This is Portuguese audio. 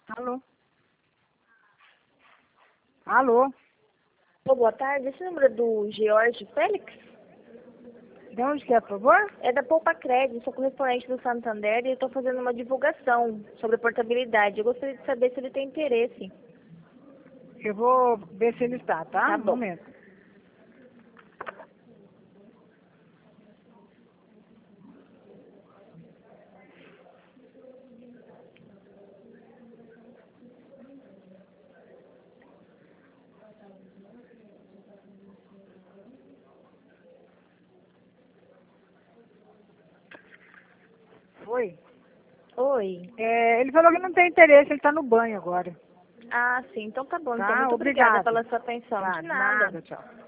Alô? Alô? Ô, boa tarde. Esse número é do George Félix? De onde que é, por favor? É da Poupa Crédito, sou correspondente do Santander e estou fazendo uma divulgação sobre portabilidade. Eu gostaria de saber se ele tem interesse. Eu vou ver se ele está, tá? Tá Um bom. momento. Oi. Oi. Ele falou que não tem interesse, ele está no banho agora. Ah, sim. Então tá bom. Então, Tá? muito obrigada Obrigado. pela sua atenção. Tá, De nada. nada, tchau.